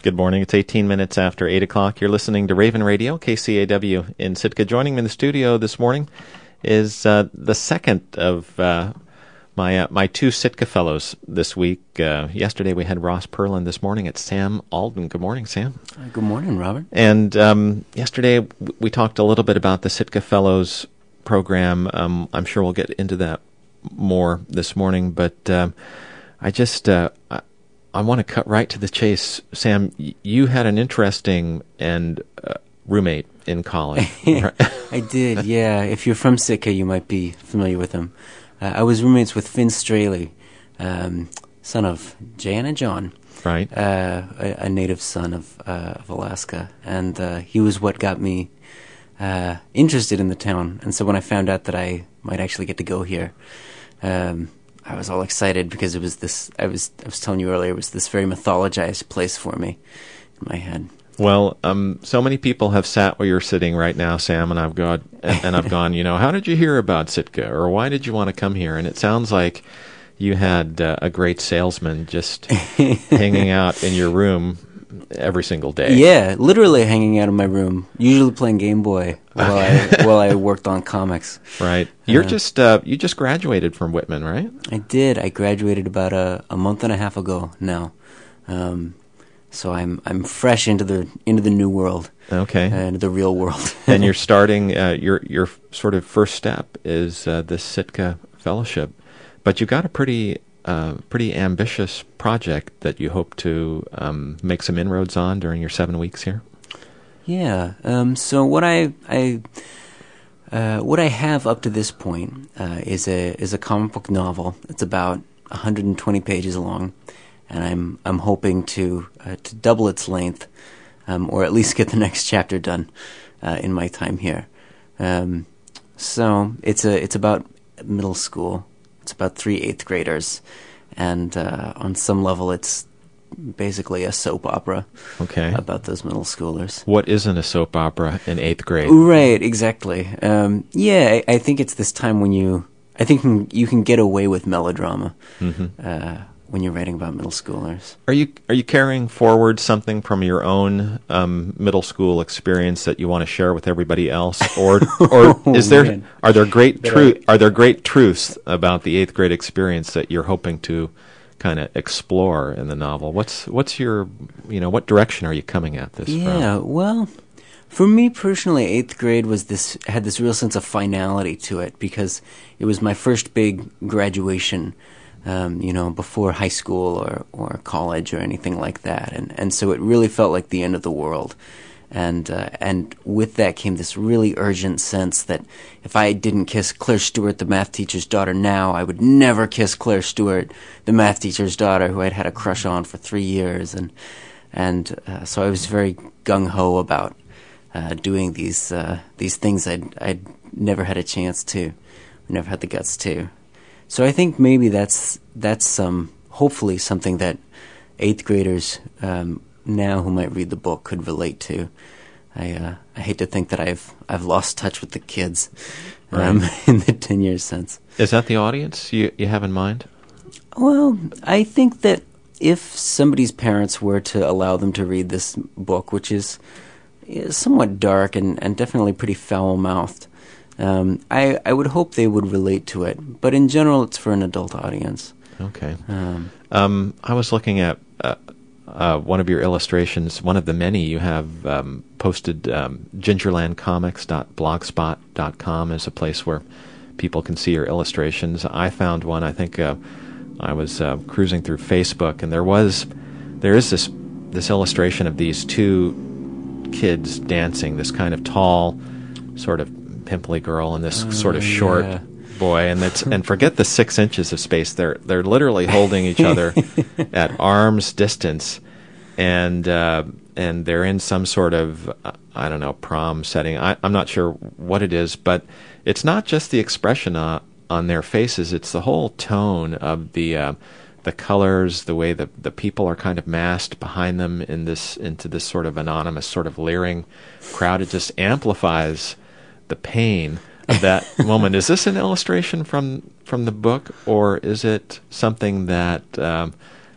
Good morning. It's 18 minutes after 8 o'clock. You're listening to Raven Radio, KCAW in Sitka. Joining me in the studio this morning is the second of my two Sitka fellows this week. Yesterday we had Ross Perlin. This morning it's Sam Alden. Good morning, Sam. Good morning, Robert. And yesterday we talked a little bit about the Sitka Fellows program. I'm sure we'll get into that more this morning, but I want to cut right to the chase. Sam, you had an interesting roommate in college. Right? I did, yeah. If you're from Sitka, you might be familiar with him. I was roommates with Finn Straley, son of Jay and John. Right. A native son of Alaska. And he was what got me interested in the town. And so when I found out that I might actually get to go here, I was all excited because it was this, I was telling you earlier, it was this very mythologized place for me in my head. Well, so many people have sat where you're sitting right now, Sam, and I've gone, how did you hear about Sitka, or why did you want to come here? And it sounds like you had a great salesman just hanging out in your room every single day. Yeah, literally hanging out in my room, usually playing Game Boy while I worked on comics. Right. You just graduated from Whitman, right? I did. I graduated about a month and a half ago now. So I'm fresh into the new world. Okay. Into the real world. And you're starting your sort of first step is the Sitka Fellowship, but you've got a pretty ambitious project that you hope to make some inroads on during your 7 weeks here. Yeah. So what I have up to this point is a comic book novel. It's about 120 pages long, and I'm hoping to double its length, or at least get the next chapter done in my time here. So it's about middle school. It's about 3 8th graders, and on some level it's basically a soap opera. Okay. About those middle schoolers. What isn't a soap opera in 8th grade? Right, exactly. Yeah, I think it's this time when you can get away with melodrama when you're writing about middle schoolers. Are you carrying forward something from your own middle school experience that you want to share with everybody else, or are there great truths about the 8th grade experience that you're hoping to kind of explore in the novel? What's your what direction are you coming at this from? Yeah, well, for me personally, 8th grade had this real sense of finality to it because it was my first big graduation. Before high school or college or anything like that, and so it really felt like the end of the world, and with that came this really urgent sense that if I didn't kiss Claire Stewart, the math teacher's daughter, now, I would never kiss Claire Stewart, the math teacher's daughter, who I'd had a crush on for 3 years, and so I was very gung ho about doing these things I'd never had a chance to, never had the guts to. So I think maybe that's hopefully something that 8th graders now who might read the book could relate to. I hate to think that I've lost touch with the kids in the 10 years since. Is that the audience you have in mind? Well, I think that if somebody's parents were to allow them to read this book, which is somewhat dark and definitely pretty foul-mouthed, I would hope they would relate to it, but in general, it's for an adult audience. Okay. I was looking at one of your illustrations, one of the many you have posted. Gingerlandcomics.blogspot.com is a place where people can see your illustrations. I found one. I think I was cruising through Facebook, and there is this illustration of these two kids dancing. This kind of tall, sort of pimply girl and this sort of short boy, and forget the 6 inches of space. They're literally holding each other at arm's distance, and they're in some sort of prom setting. I'm not sure what it is, but it's not just the expression on their faces. It's the whole tone of the colors, the way the people are kind of massed behind them into this sort of anonymous, sort of leering crowd. It just amplifies the pain of that moment. Is this an illustration from the book, or is it something that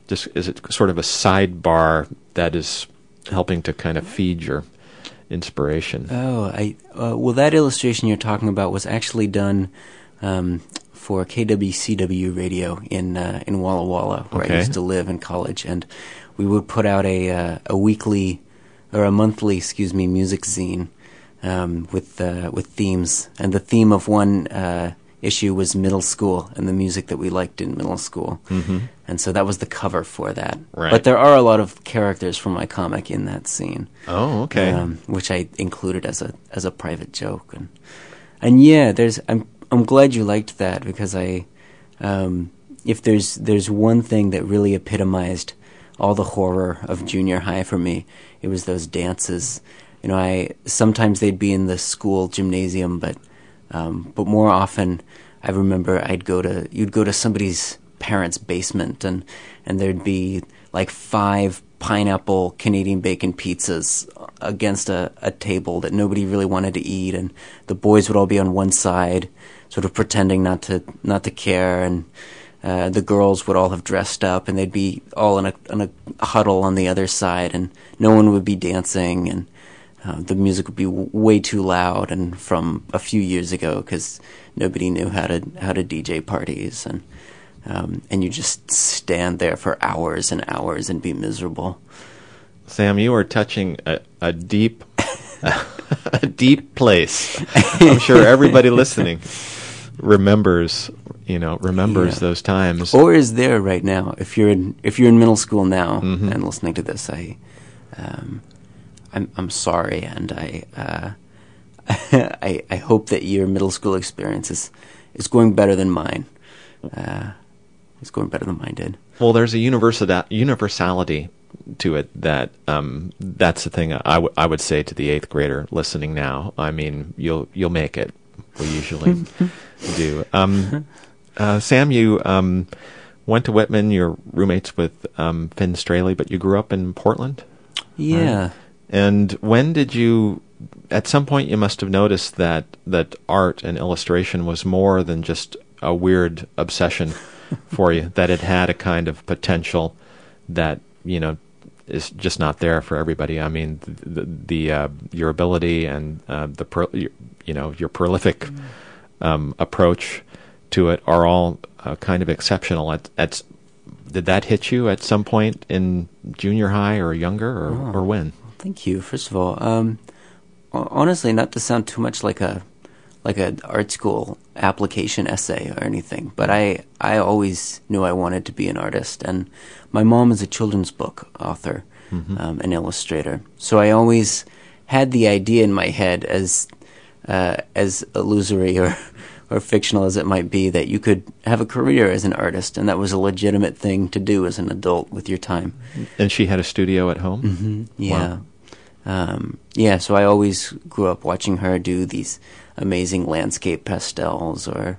just is it sort of a sidebar that is helping to kind of feed your inspiration? Well, that illustration you're talking about was actually done for KWCW radio in Walla Walla, where I used to live in college, and we would put out a weekly or a monthly, music zine with themes, and the theme of one issue was middle school and the music that we liked in middle school, and so that was the cover for that. Right. But there are a lot of characters from my comic in that scene. Oh, okay. Which I included as a private joke, and yeah, I'm glad you liked that, because if there's one thing that really epitomized all the horror of junior high for me, it was those dances. Sometimes they'd be in the school gymnasium, but more often I remember you'd go to somebody's parents' basement, and there'd be like 5 pineapple Canadian bacon pizzas against a table that nobody really wanted to eat, and the boys would all be on one side, sort of pretending not to care, and the girls would all have dressed up, and they'd be all in a huddle on the other side, and no one would be dancing, and the music would be way too loud, and from a few years ago, because nobody knew how to DJ parties, and you just stand there for hours and hours and be miserable. Sam, you are touching a deep a deep place. I'm sure everybody listening remembers those times, or is there right now. If you're in middle school now and listening to this, I'm sorry, and I hope that your middle school experience is going better than mine. It's going better than mine did. Well, there's a universality to it that's the thing I would say to the 8th grader listening now. I mean, you'll make it. We usually do. Sam, you went to Whitman. You're roommates with Finn Straley, but you grew up in Portland? Yeah. Right? And when did you... At some point you must have noticed that art and illustration was more than just a weird obsession for you, that it had a kind of potential that, is just not there for everybody. I mean, the your ability and your prolific approach to it are all kind of exceptional. Did that hit you at some point in junior high or younger, or when? Thank you. First of all, honestly, not to sound too much like an art school application essay or anything, but I always knew I wanted to be an artist, and my mom is a children's book author, an illustrator, so I always had the idea in my head, as illusory or fictional as it might be, that you could have a career as an artist, and that was a legitimate thing to do as an adult with your time. And she had a studio at home? Mm-hmm. Yeah. Wow. So I always grew up watching her do these amazing landscape pastels, or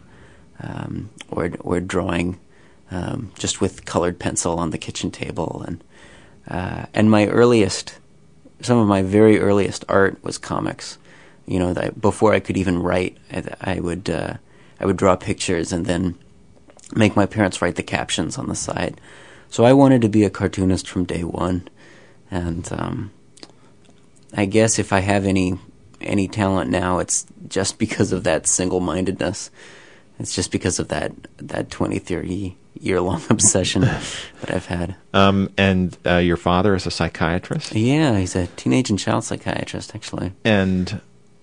drawing just with colored pencil on the kitchen table, and some of my very earliest art was comics. That before I could even write, I would draw pictures and then make my parents write the captions on the side. So I wanted to be a cartoonist from day one, and I guess if I have any talent now, it's just because of that single-mindedness. It's just because of that 20, 30 year-long obsession that I've had. And your father is a psychiatrist? Yeah, he's a teenage and child psychiatrist, actually. And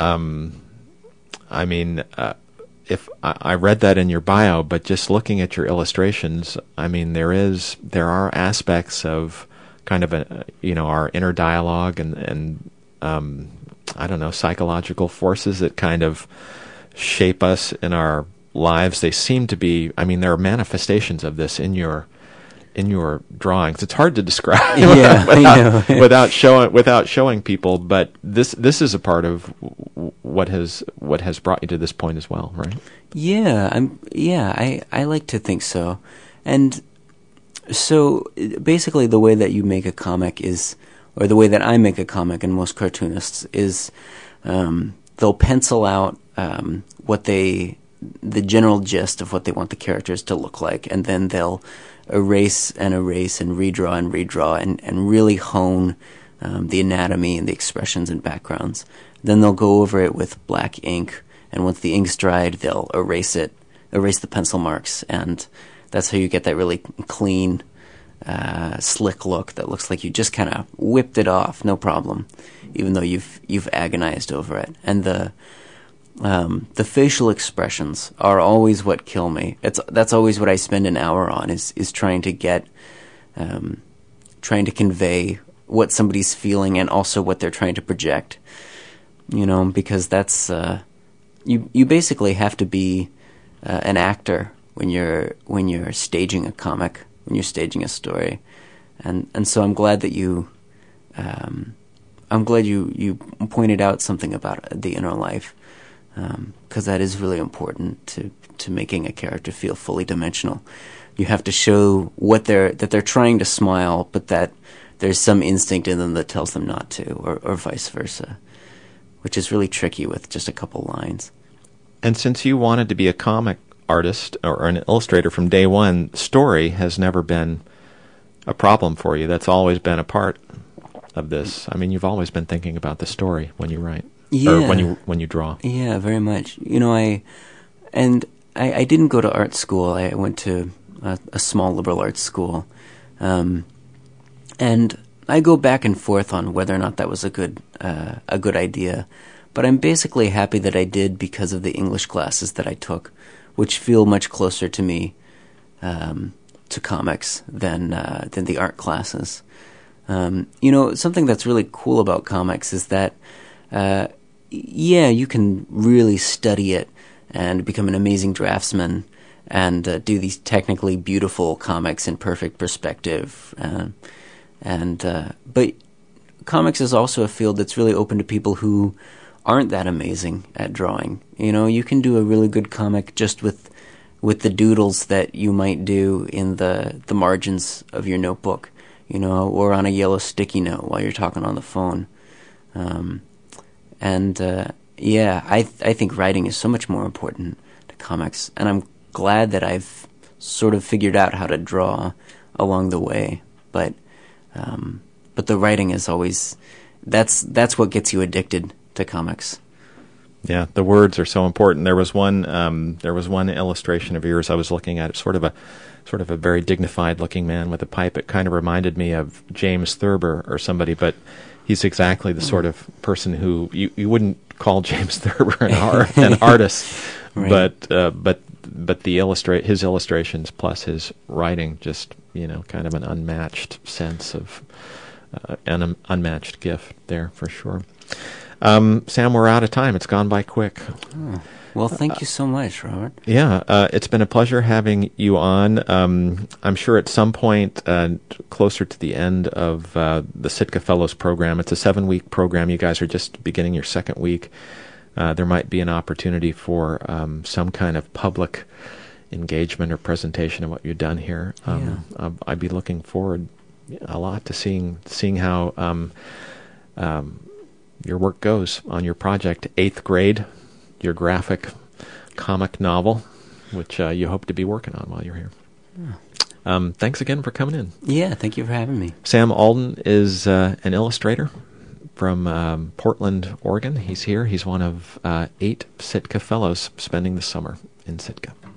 if I read that in your bio, but just looking at your illustrations, I mean, there are aspects of kind of our inner dialogue and I don't know, psychological forces that kind of shape us in our lives. They seem to be, I mean, there are manifestations of this in your drawings. It's hard to describe without showing people, but this is a part of what has brought you to this point as well, right? I like to think so. And so basically the way that you make a comic is, or the way that I make a comic and most cartoonists is, they'll pencil out what they the general gist of what they want the characters to look like, and then they'll erase and redraw and really hone the anatomy and the expressions and backgrounds. Then they'll go over it with black ink, and once the ink's dried, they'll erase the pencil marks, and that's how you get that really clean, slick look that looks like you just kind of whipped it off, no problem, even though you've agonized over it. And the facial expressions are always what kill me. That's always what I spend an hour on, is trying to convey what somebody's feeling and also what they're trying to project. Because that's you basically have to be an actor when you're staging a comic, when you're staging a story, and so I'm glad that you pointed out something about the inner life, because that is really important to making a character feel fully dimensional. You have to show that they're trying to smile, but that there's some instinct in them that tells them not to, or vice versa, which is really tricky with just a couple lines. And since you wanted to be a comic artist or an illustrator from day one, story has never been a problem for you. That's always been a part of this. I mean, you've always been thinking about the story when you write, or when you draw. Yeah, very much. I didn't go to art school. I went to a small liberal arts school, and I go back and forth on whether or not that was a good idea. But I'm basically happy that I did, because of the English classes that I took, which feel much closer to me, to comics than the art classes. Something that's really cool about comics is that, you can really study it and become an amazing draftsman and do these technically beautiful comics in perfect perspective. But comics is also a field that's really open to people who aren't that amazing at drawing. You can do a really good comic just with the doodles that you might do in the margins of your notebook, or on a yellow sticky note while you're talking on the phone. I think writing is so much more important to comics, and I'm glad that I've sort of figured out how to draw along the way. But the writing is always, that's what gets you addicted to comics. Yeah, the words are so important. There was one illustration of yours I was looking at. It's sort of a very dignified looking man with a pipe. It kind of reminded me of James Thurber or somebody, but he's exactly the sort of person who you wouldn't call James Thurber an artist, right. But his illustrations plus his writing just kind of an unmatched sense of an unmatched gift there for sure. Sam, we're out of time. It's gone by quick. Oh. Well, thank you so much, Robert. Yeah, it's been a pleasure having you on. I'm sure at some point closer to the end of the Sitka Fellows program, it's a 7-week program. You guys are just beginning your second week. There might be an opportunity for some kind of public engagement or presentation of what you've done here. I'd be looking forward a lot to seeing how your work goes on your project, 8th Grade, your graphic comic novel, which you hope to be working on while you're here. Yeah. Thanks again for coming in. Yeah, thank you for having me. Sam Alden is an illustrator from Portland, Oregon. He's here. He's one of 8 Sitka Fellows spending the summer in Sitka.